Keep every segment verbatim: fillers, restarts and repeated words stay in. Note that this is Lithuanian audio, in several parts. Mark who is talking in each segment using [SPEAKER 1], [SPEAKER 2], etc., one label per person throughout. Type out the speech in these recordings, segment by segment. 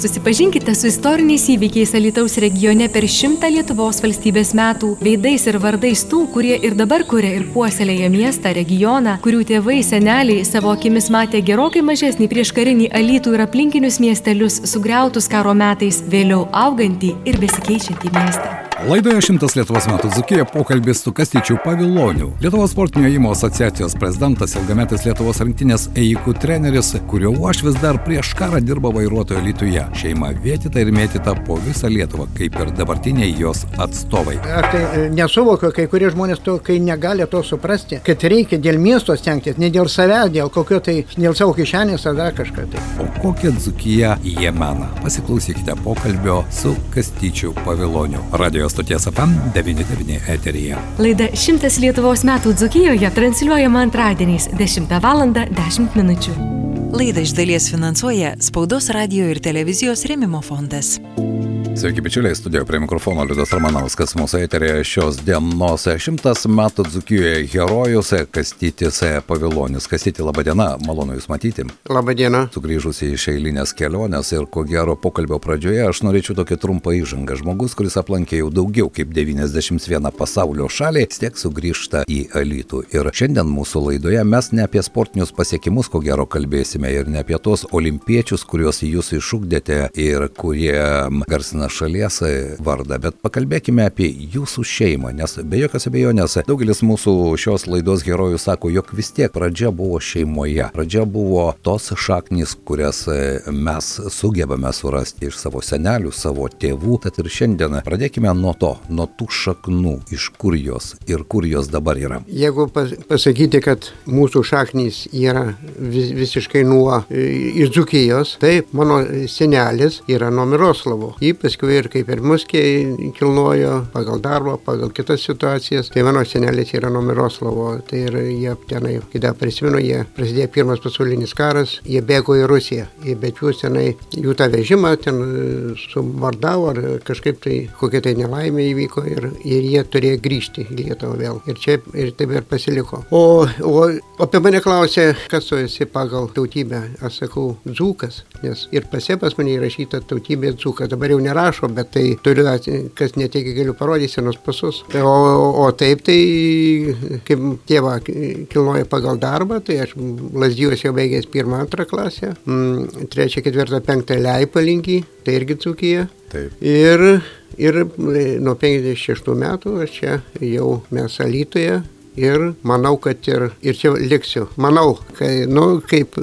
[SPEAKER 1] Susipažinkite su istoriniais įvykiais Alytaus regione per šimtą Lietuvos valstybės metų, veidais ir vardais tų, kurie ir dabar kuria ir puoselėja miestą, regioną, kurių tėvai, seneliai savo akimis matė gerokai mažesnį prieškarinį Alytų ir aplinkinius miestelius sugriautus karo metais, vėliau augantį ir besikeičiantį miestą.
[SPEAKER 2] Laidoje šimtas Lietuvos metų Dzūkija pokalbis su Kastyčiu Paviloniu, Lietuvos sportinio ėjimo asociacijos prezidentas, ilgametis Lietuvos rinktinės ėjikų treneris, kurio uošvis dar prieš karą dirbo vairuotojo Alytuje. Šeima vėtyta ir mėtyta po visą Lietuvą, kaip ir dabartiniai jos atstovai.
[SPEAKER 3] Aš tai nesuvokiu, kai kurie žmonės to, kai negali to suprasti, kad reikia dėl miesto stengtis, ne dėl savęs, dėl kokio tai, dėl savo kišenės ar dar kažką tai.
[SPEAKER 2] O kokią Dzūkiją jie mena? Pasiklausykite pokalbio su Kastyčiu Paviloniu. Radio stoties F M devyni devyni eteryje.
[SPEAKER 1] Laida šimtas Lietuvos metų Dzūkijoje transliuojama antradieniais dešimtą valandą dešimt minučių.
[SPEAKER 4] Laidą iš dalies finansuoja Spaudos radijo ir televizijos rėmimo fondas.
[SPEAKER 2] Sveiki, bičiuliai, studijoje prie mikrofono Liudas Ramanauskas, mūsų eterėje šios dienos šimtas metų Dzūkijoje herojus Kastytis Pavilonis. Kastyti, laba diena, malonu Jūs matyti.
[SPEAKER 3] Labą dieną.
[SPEAKER 2] Sugrįžusi iš eilinės kelionės ir ko gero pokalbio pradžioje aš norėčiau tokį trumpą įžangą. Žmogus, kuris aplankė jau daugiau kaip devyniasdešimt vieną pasaulio šalį, vis tiek sugrįžta į Alytų. Ir šiandien mūsų laidoje mes ne apie sportinius pasiekimus ko gero kalbėsime ir ne apie tos olimpiečius, kuriuos Jūs išugdėte ir kurie garsina šalies vardą, bet pakalbėkime apie jūsų šeimą, nes be jokios abejonės daugelis mūsų šios laidos herojų sako, jog vis tiek pradžia buvo šeimoje. Pradžia buvo tos šaknys, kurias mes sugebame surasti iš savo senelių, savo tėvų. Tad ir šiandien pradėkime nuo to, nuo tų šaknų, iš kur jos ir kur jos dabar yra.
[SPEAKER 3] Jeigu pasakyti, kad mūsų šaknys yra vis, visiškai nuo iš Dzūkijos, taip, mano senelis yra nuo Miroslavo. Ypač ir kaip ir mus kilnojo pagal darbą, pagal kitas situacijas. Tai mano senelis yra nuo Miroslavo. Tai ir jie tenai, kada prisimenu, jie prasidėjo pirmas pasaulinis karas, jie bėgo į Rusiją. Bet jų tenai, jų tą vežimą ten sumbardavo ar kažkaip tai kokia tai nelaimė įvyko ir, ir jie turėjo grįžti į Lietuvą vėl. Ir čia ir taip ir pasiliko. O, o apie mane klausė, kas tu esi pagal tautybę. Aš sakau, dzūkas, nes ir pase pas mane įrašyta tautybė dzūkas. Dabar jau nėra rašo, bet tai turiu, kas netiek galiu parodyti senos pasus. O, o taip tai, kaip tėva kilnoja pagal darbą, tai aš Lazdijuose jau baigęs pirmą, antrą klasę, trečią, ketvirtą, penktą Leipalinkį, tai irgi Dzūkija.
[SPEAKER 2] Taip.
[SPEAKER 3] Ir, ir nuo penkiasdešimt šeštų metų aš čia jau mes Alytuje. Ir manau, kad ir, ir čia liksiu. Manau, kai, nu, kaip...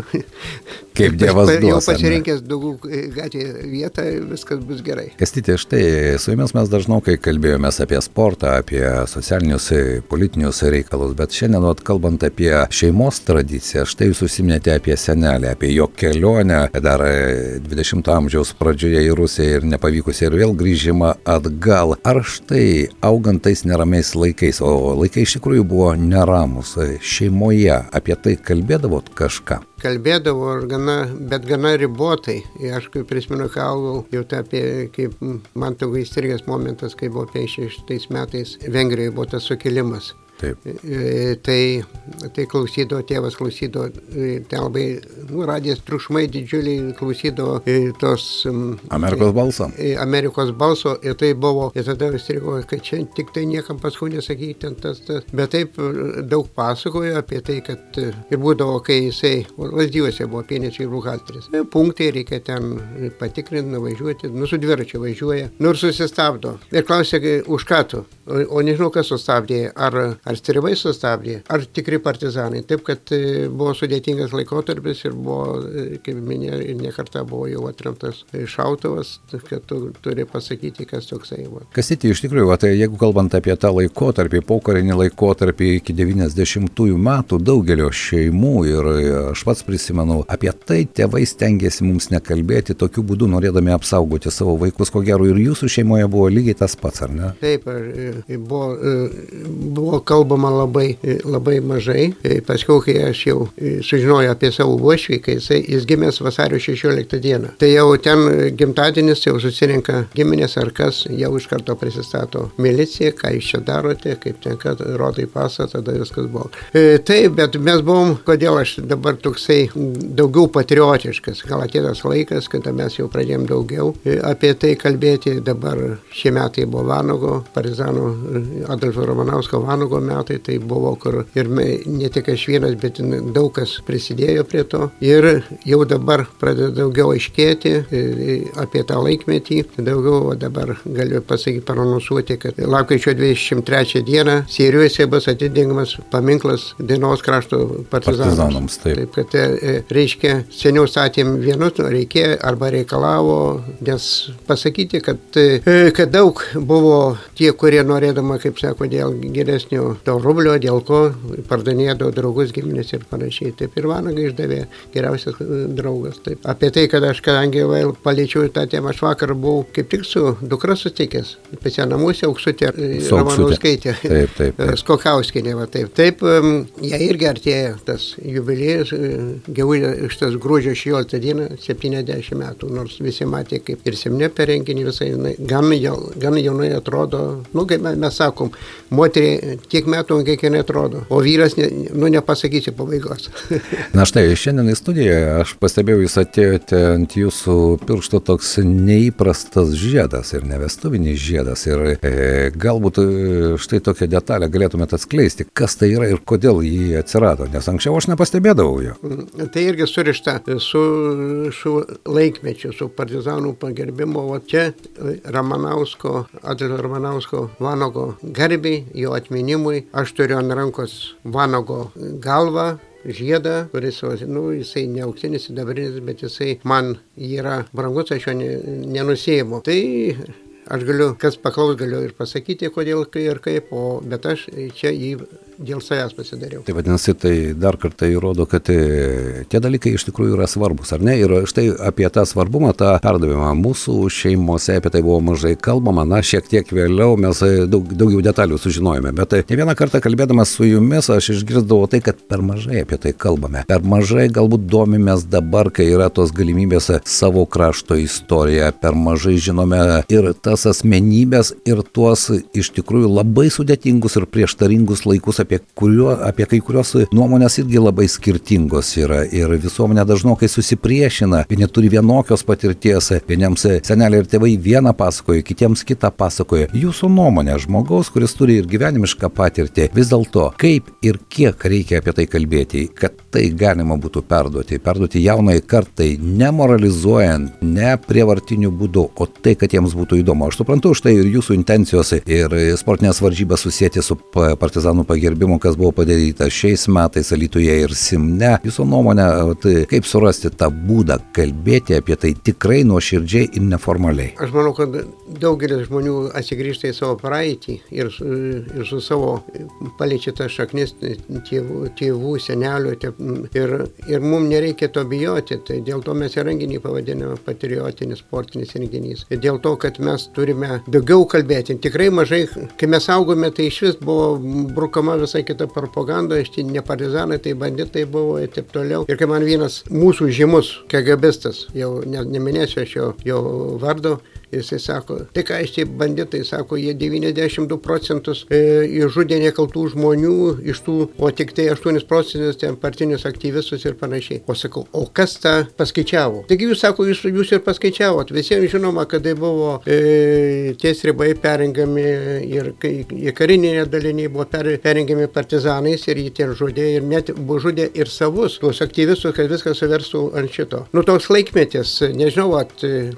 [SPEAKER 2] Kaip Dievas duos.
[SPEAKER 3] Jau pasirinkęs daugų gatvėje vietą, viskas bus gerai.
[SPEAKER 2] Kastyti, štai su jumis mes dažnokai kalbėjomės apie sportą, apie socialinius, politinius reikalus, bet šiandien, vat, kalbant apie šeimos tradiciją, štai jūs užsiminėte apie senelį, apie jo kelionę dar dvidešimto amžiaus pradžioje į Rusiją ir nepavykusią ir vėl grįžimą atgal. Ar štai augant tais neramiais laikais, o laikai iš tikrųjų buvo neramus, šeimoje apie tai kalbėdavot kažką?
[SPEAKER 3] Kalbėdavo, gana, bet gana ribotai. Aš kaip prisimenu, kai augau, jau tai apie, kaip man toks įstrigęs momentas, kai buvo penkiasdešimt šeštais metais Vengrijoje buvo tas sukilimas.
[SPEAKER 2] Taip.
[SPEAKER 3] E, tai, tai klausydavo, tėvas klausydavo, ten labai, nu, radijas triukšmai didžiuliai, klausydavo e, tos... Um,
[SPEAKER 2] Amerikos balso.
[SPEAKER 3] E, Amerikos balso, ir tai buvo, ir tada įstrigo, kad čia tik tai niekam paskui nesakyti ten tas, tas. Bet taip daug pasakojo apie tai, kad ir būdavo, kai jisai, Lazdijuose buvo pienečiai ir buhalteris. E, punktai reikia ten patikrinti, nuvažiuoti, nu, su dviračiu važiuoja, nu, ir susistabdo. Ir klausė, už ką tu? O, o nežinau, kas sustabdė, ar... Ar stribai sustabdė, ar tikri partizanai. Taip, kad buvo sudėtingas laikotarpis ir buvo, kaip minėjau, ir nekartą buvo jau atremtas šautuvas, kad tu turi pasakyti, kas toksai buvo.
[SPEAKER 2] Kastyti, iš tikrųjų, tai jeigu kalbant apie tą laikotarpį, pokarinį laikotarpį iki devyniasdešimtųjų metų, daugelio šeimų ir aš pats prisimenu, apie tai tėvai stengiasi mums nekalbėti, tokiu būdu norėdami apsaugoti savo vaikus, ko gero ir jūsų šeimoje buvo lygiai tas pats, ar ne?
[SPEAKER 3] Taip, ar, buvo, buvo kalbama labai, labai mažai. Paskiau, kai aš jau sužinojau apie savo uošvį, kai jis, jis gimęs vasario šešioliktą dieną. Tai jau ten gimtadienis, jau susirinka giminės ar kas, jau iš karto prisistato milicija, ką jūs čia darote, kaip ten, kad rodai pasą, tada viskas buvo. E, taip, bet mes buvom, kodėl aš dabar toksai daugiau patriotiškas, gal atėtas laikas, kada mes jau pradėjom daugiau apie tai kalbėti. Dabar šie metai buvo Vanago, partizanų Adolfo Ramanausko Vanago metai, tai buvo, kur ir ne tik aš vienas, bet daug kas prisidėjo prie to. Ir jau dabar pradeda daugiau aiškėti apie tą laikmetį. Daugiau dabar galiu pasakyti, paranonsuoti, kad lapkričio dvidešimt trečią dieną Sėriuose bus atidengiamas paminklas Dienos krašto partizanams. partizanams taip. Taip, kad reiškia, seniau statėm vienus, reikėjo arba reikalavo, nes pasakyti, kad, kad daug buvo tie, kurie norėdama, kaip sako, dėl geresnio to rublio, dėl ko pardavinėdavo draugus, giminės ir panašiai. Taip ir Vanagą išdavė geriausias draugas. Taip. Apie tai, kad aš, kadangi vėl paliečiau tą temą, aš vakar buvau kaip tik su dukra sutikęs, pas ją namuose Auksutė Ramanauskaitė, taip, taip, taip. Skokauskinė, va taip. Taip, jie irgi artėja tas jubiliejus, gegužės šitas gruodžio šešioliktą dieną, septyniasdešimt metų, nors visi matė kaip ir Simne per renginį visai, gan, gan jaunai atrodo, nu, kaip mes sakom, moteriai tiek metų, kiek jie netrodo, o vyras, ne, nu, nepasakysi pabaigos.
[SPEAKER 2] Na štai, šiandien į studiją aš pastebėjau, jūs atėjote ant jūsų piršto toks neįprastas žiedas ir nevestuvinis žiedas ir e, galbūt štai tokią detalę galėtumėte atskleisti, kas tai yra ir kodėl jį atsirado, nes anksčiau aš nepastebėdavau jo.
[SPEAKER 3] Tai irgi surišta su, su laikmečiu, su partizanų pagerbimo, o čia Ramanausko, Adolfo Ramanausko Vanago garbei, jo atminimui, aš turiu ant rankos Vanago galvą, žiedą, kuris, nu, jisai ne auksinis, sidabrinis, bet jisai man yra brangus, aš jo nenusėjimu. Tai aš galiu, kas paklaus, galiu ir pasakyti, kodėl ir kaip, o, bet aš čia jį dėl savęs pasidariau.
[SPEAKER 2] Tai vadinasi, tai dar kartą įrodo, kad tie dalykai iš tikrųjų yra svarbus, ar ne? Ir štai apie tą svarbumą, tą perdavimą mūsų šeimose, apie tai buvo mažai kalbama, na, šiek tiek vėliau mes daug, daugiau detalių sužinojome, bet ne vieną kartą kalbėdamas su jumis, aš išgirsdavau tai, kad per mažai apie tai kalbame. Per mažai galbūt domimės dabar, kai yra tos galimybės savo krašto istoriją, per mažai žinome ir tas asmenybės, ir tuos iš tikrųjų labai sudėtingus ir prieštaringus laikus, apie, kurio, apie kai kurios nuomonės irgi labai skirtingos yra ir visuomenė dažnokai susipriešina, vieni turi vienokios patirties, vieniems seneliai ir tėvai vieną pasakoja, kitiems kitą pasakoja. Jūsų nuomonė, žmogaus, kuris turi ir gyvenimišką patirtį, vis dėlto kaip ir kiek reikia apie tai kalbėti, kad tai galima būtų perduoti, perduoti jaunai kartai, nemoralizuojant, ne prievartiniu būdu, o tai, kad jiems būtų įdomu. Aš suprantu štai ir jūsų intencijos ir sportinės varžybas susėti su partizanų pagerbimu, kas buvo padaryta šiais metais Alytuje ir Simne. Jūsų nuomonė, tai kaip surasti tą būdą kalbėti apie tai tikrai nuoširdžiai ir neformaliai?
[SPEAKER 3] Aš manau, kad daugelis žmonių atsigrįžta į savo praeitį ir, ir su savo paliečia tas šaknis tėvų, tėvų senelių ir, ir mums nereikia to bijoti. Tai dėl to mes ir renginį pavadiname patriotinis sportinis renginys. Dėl to, kad mes turime daugiau kalbėti. Tikrai mažai, kai mes augome, tai iš vis buvo brukama visai kita propaganda, iš tai ne partizanai, tai banditai buvo ir taip toliau. Ir kai man vienas mūsų žymus KGBistas, jau ne, neminėsiu aš jo, jo vardo, jisai sako, tai ką iš tai banditai, sako, jie devyniasdešimt du procentus e, išžudė nekaltų žmonių, iš tų, o tik tai aštuonis procentus ten partinius aktyvistus ir panašiai. O sakau, o kas tą paskaičiavo? Taigi jūs, sako, jūs, jūs ir paskaičiavot. Visiems žinoma, kad tai buvo e, tie stribai perengami ir kai, į karinėje daliniai buvo per, perengami partizanais ir jį ten žudė ir net buvo žudė ir savus, tuos aktyvistus, kad viskas suverstų ant šito. Nu, toks laikmetis, nežinau, at,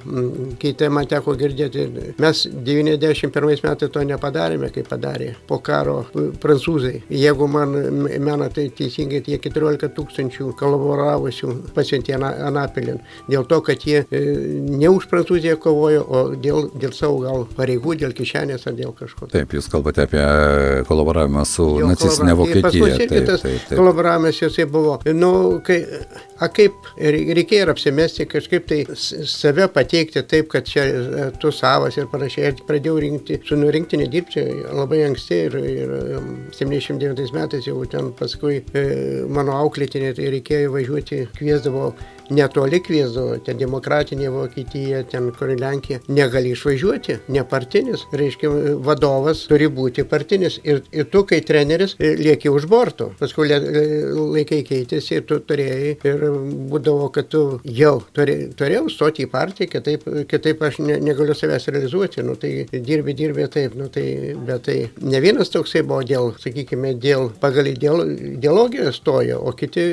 [SPEAKER 3] kai tai man teko girdėti, mes devyniasdešimt pirmais metais to nepadarėme, kaip padarė po karo prancūzai. Jeigu man mena tai teisingai, tie keturiolika tūkstančių kolaboravusių pasiuntė Anapilin. Dėl to, kad jie ne už Prancūziją kovojo, o dėl, dėl savo gal pareigų, dėl kišenės ar dėl kažko.
[SPEAKER 2] Taip, jūs kalbate apie kolaboravimą su
[SPEAKER 3] jo,
[SPEAKER 2] nacistinė Vokietija.
[SPEAKER 3] Pas mus irgi tas taip, taip. Kolaboravimas jisai buvo. Nu, kai, a kaip reikėjo ir apsimesti, kažkaip tai save pateikti taip, kad čia tu savas ir panašiai. Pradėjau rinkti, su nurinktinė dirbti labai anksti ir, ir septyniasdešimt devintais metais jau ten paskui e, mano auklėtinė tai reikėjo važiuoti, kviesdavo netoli kviesdavo, ten demokratinė Vokietija, ten kur Lenkija, negali išvažiuoti, nepartinis, reiškia, vadovas turi būti partinis ir, ir tu, kai treneris, lieki už borto. Paskui laikai keitėsi ir tu turėjai ir būdavo, kad tu jau turė, turėjau stoti į partiją, kitaip, kitaip aš ne, negaliu savęs realizuoti, nu tai dirbi, dirbi taip, nu tai, bet tai ne vienas toksai buvo dėl, sakykime, dėl, pagal ideologiją stojo, o kiti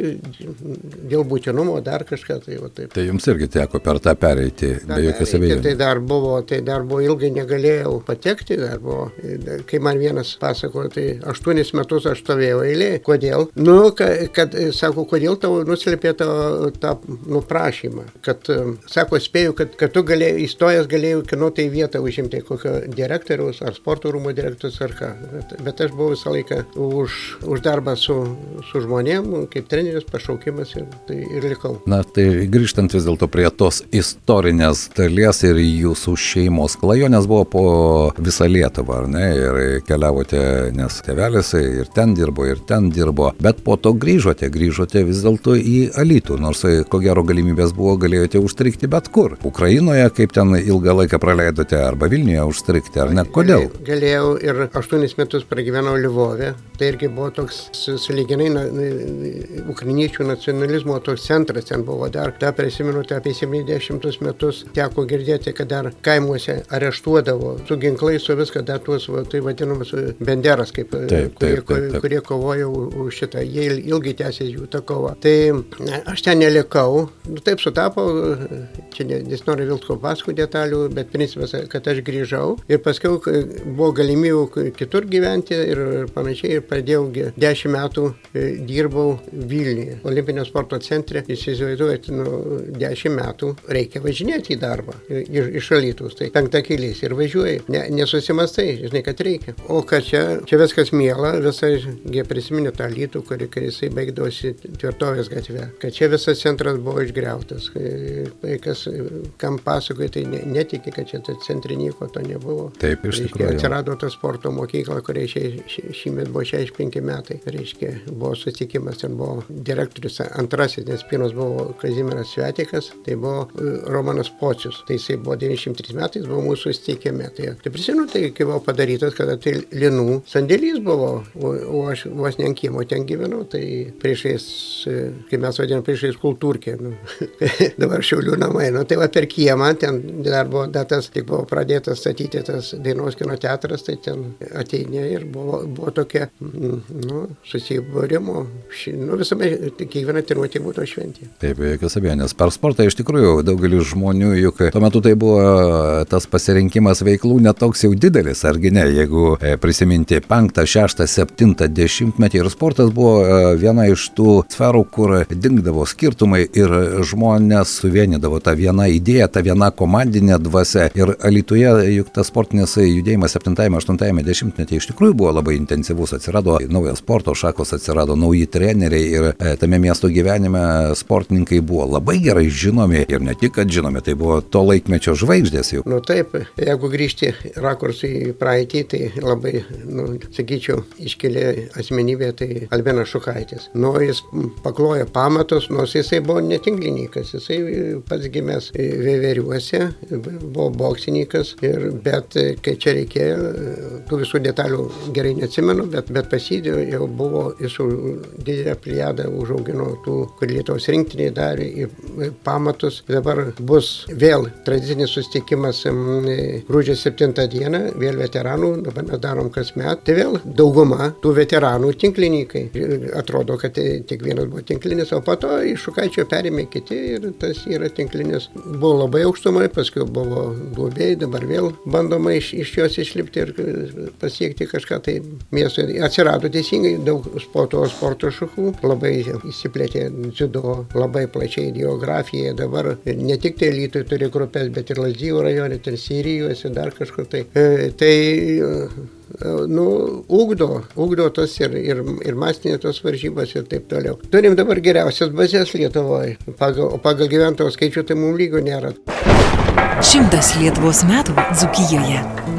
[SPEAKER 3] dėl būtinumo dar kažką. Tai, va, taip.
[SPEAKER 2] Tai jums irgi teko per tą pereiti, be jokios abejonės.
[SPEAKER 3] Tai dar buvo, tai dar buvo ilgai negalėjau patekti, dar buvo, kai man vienas pasakojo, tai aštuonis metus aš stovėjau eilėje. Kodėl? Nu, kad, kad sako, kodėl tau nuslėpė tą, tą nuprašymą. Kad, sako, spėjau, kad, kad tu galėjai, įstojęs galėjai, kino tai vietą užimti, kokio direktoriaus ar sporto rūmų direktorius ar ką. Bet, bet aš buvau visą laiką už, už darbą su, su žmonėm, kaip treneris, pašaukimas ir, tai, ir likau.
[SPEAKER 2] Na, tai grįžtant vis dėlto prie tos istorinės dalies ir jūsų šeimos klajonės buvo po visą Lietuvą, ar ne? Ir keliavote, nes tėvelis ir ten dirbo, ir ten dirbo, bet po to grįžote, grįžote vis dėlto į Alytų, nors ko gero galimybės buvo, galėjote užstrikti bet kur. Ukrainoje, kaip ten ilgą laiką praleidote, arba Vilniuje užstrikti, ar ne? Kodėl?
[SPEAKER 3] Galėjau ir aštuonis metus pragyvenau Lvove, tai irgi buvo toks sąlyginai na, ukrainiečių nacionalizmo toks centras, ten buvo dar, dar prisimenu, tai apie septyniasdešimtus metus teko girdėti, kad dar kaimuose areštuodavo su ginklais, su viską, dar tuos, va, tai vadinamas benderas, kaip,
[SPEAKER 2] taip,
[SPEAKER 3] kurie,
[SPEAKER 2] taip, taip, taip.
[SPEAKER 3] kurie kovojo už šitą, jie ilgai tęsė jų tą kovą. Tai aš ten nelikau, nu, taip sutapo, čia nes noriu vilko paskui detalių, bet principas, kad aš grįžau ir paskui buvo galimybių kitur gyventi ir panašiai, ir pradėjau dešimt metų dirbau Vilniuje, Olimpinio sporto centre, įsivaizduojate, nu, dešimt metų reikia važinėti į darbą iš, iš Alytaus, tai penktą keliais ir važiuoji, ne, nesusimastai, žinai, kad reikia. O kad čia, čia viskas miela, visai, jie prisiminė tą Alytų, kuri, kai jisai baigdavosi Tvirtovės gatve, kad čia visas centras buvo išgriautas, kai kas, kam pasakoja, tai ne, netiki, kad čia centre nieko to nebuvo.
[SPEAKER 2] Taip, iš tikrųjų.
[SPEAKER 3] Atsirado ta sporto mokykla, kuriai šįmet buvo šešiasdešimt penki metai, reiškia, buvo susitikimas, ten buvo direktorius antrasis, nes pirmas buvo Kazimieras Svetikas, tai buvo Romanas Pocius, tai jisai buvo devyniasdešimt trys metais, buvo mūsų susitikime. Tai, tai prisimenu, tai kai buvo padarytas, kada tai linų sandėlys buvo, o, o aš vos ne ant kiemo ten gyvenau, tai priešais, kai mes vadinam, priešais kultūrkė, nu, dabar Šiaulių namai, nu, tai va per kiemą, ten dar buvo datas, tik buvo pradėtas statyti tas Dainos kino teatras, tai ten ateinė ir buvo, buvo tokia, nu, susibūrimo, nu, visame, kiekviena treniruotė būtų šventė.
[SPEAKER 2] Taip, jokios abejonės. Per sportą iš tikrųjų daugelis žmonių, juk tuo metu tai buvo tas pasirinkimas veiklų netoks jau didelis, argi ne, jeigu prisiminti penktą, šeštą, septintą dešimtmetį ir sportas buvo viena iš tų sferų, kur dingdavo skirtumai ir žmonės suvienydavo tą vieną idėją, tą vieną komandinę dvasią ir Alytuje juk tas sportinis judėjimas septintajame, aštuntajame dešimtmetyje iš tikrųjų buvo labai intensyvus, atsirado naujos sporto šakos, atsirado nauji treneriai ir tame miesto gyvenime sportininkai buvo labai gerai žinomi ir ne tik, kad žinomi, tai buvo to laikmečio žvaigždės jau.
[SPEAKER 3] Nu taip, jeigu grįžti rakursų į praeitį, tai labai, nu, sakyčiau, iškėlė asmenybė, tai Albinas Šukaitis. Nu, jis paklojo pamatus, nors jisai buvo netinklininkas, jisai pats gimęs Veveriuose, buvo boksininkas, ir, bet kai čia reikėjo, tų visų detalių gerai neatsimenu, bet, bet pasidėjo, jau buvo, jis didelę pliadą užaugino tų, kur Lietuvos rinktiniai darė į pamatus. Dabar bus vėl tradicinis susitikimas gruodžio septintą dieną, vėl veteranų, dabar mes darom kasmet. Tai vėl dauguma tų veteranų tinklininkai. Atrodo, kad tik vienas buvo tinklinis, o po to iš Šukaičio perėmė kiti ir tas yra tinklinis. Buvo labai aukštumai, paskui buvo duobėjai, dabar vėl bandoma iš, iš jos išlipti ir pasiekti kažką tai miesto. Atsirado teisingai daug sporto, sporto šakų, labai įsiplėtė dziudo, labai plačiai geografija. Dabar ne tik tai Alytuje turi grupės, bet ir Lazdijų rajone, ten Sirijuose, dar kažkur tai. E, tai nu, ugdo, ugdo tas ir, ir, ir masinė tos varžybos ir taip toliau. Turim dabar geriausias bazės Lietuvoje, pagal, o pagal gyventojų skaičių tai mums lygio nėra.
[SPEAKER 4] Šimtas Lietuvos metų Dzūkijoje.